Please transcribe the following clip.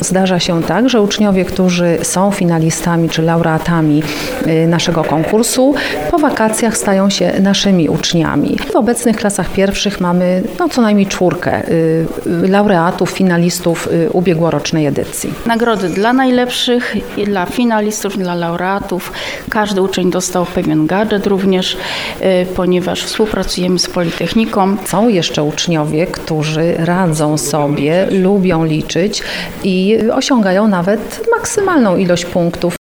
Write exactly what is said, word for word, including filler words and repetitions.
zdarza się tak, że uczniowie, którzy są finalistami czy laureatami naszego konkursu, po wakacjach stają się naszymi uczniami. W obecnych klasach pierwszych mamy no, co najmniej czwórkę laureatów, finalistów ubiegłorocznej edycji. Nagrody dla najlepszych, i dla finalistów, dla laureatów. Każdy uczeń dostał pewien gadżet również, ponieważ współpracujemy z Politechniką. Są jeszcze uczniowie, którzy radzą sobie, lubią liczyć i osiągają nawet maksymalną ilość punktów.